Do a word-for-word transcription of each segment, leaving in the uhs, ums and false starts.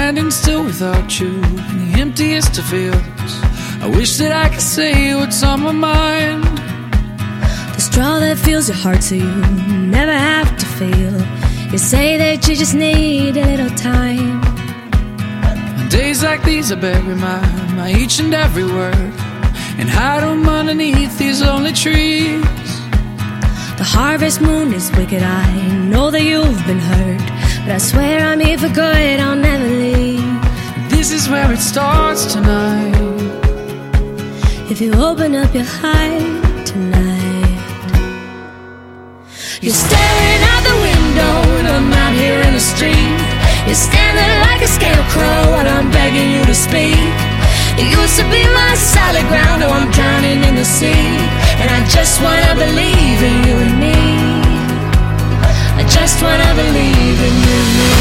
standing still without you in the emptiest of fields. I wish that I could say what's on my mind. The straw that fills your heart so you never have to feel. You say that you just need a little time. On days like these I bury my, my each and every word and hide them underneath these lonely trees. The harvest moon is wicked, I know that you've been hurt, but I swear I'm here for good, I'll never leave. This is where it starts tonight. If you open up your heart tonight. You're staring out the window and I'm out here in the street. You're standing like a scarecrow and I'm begging you to speak. You used to be my solid ground, now I'm drowning in the sea. And I just wanna believe in you and me. I just wanna believe in you and me.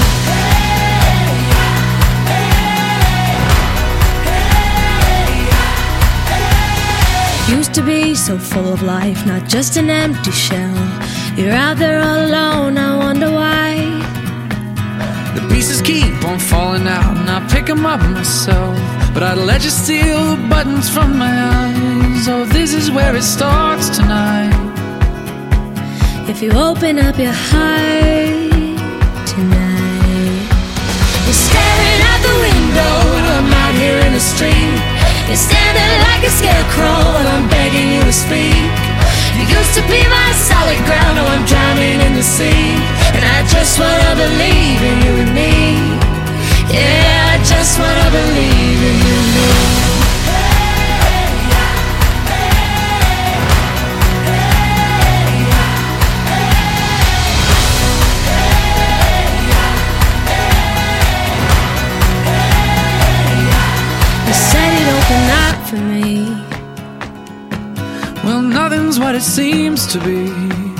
Used to be so full of life, not just an empty shell. You're out there all alone, I wonder why. The pieces keep on falling out and I pick them up myself, but I'd let you steal the buttons from my eyes. Oh, this is where it starts tonight. If you open up your heart tonight. You're staring out the window and I'm out here in the street. You're standing like a scarecrow and I'm begging you to speak. You used to be my solid ground, now I'm drowning in the sea. And I just wanna believe in you and me. Yeah, I just wanna believe in you and me. You said it'd open up for me. Well, nothing's what it seems to be.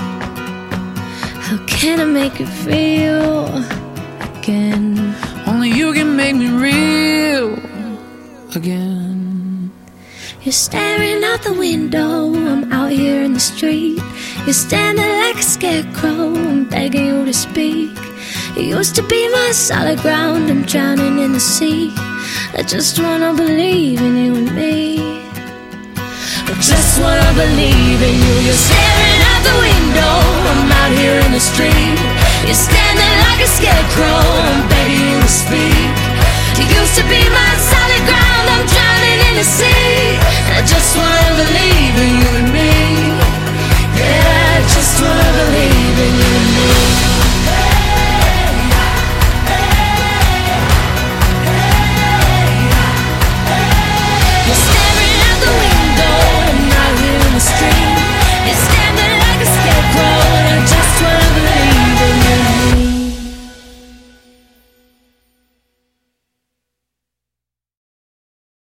How can I make it feel again? Only you can make me real again. You're staring out the window, I'm out here in the street. You're standing like a scarecrow, I'm begging you to speak. You used to be my solid ground, I'm drowning in the sea. I just wanna believe in you and me. I just wanna believe in you. You're staring out the window, I'm out here in the street. You're standing like a scarecrow, I'm begging you to speak. You used to be my solid ground, I'm drowning in the sea. I just wanna believe in you.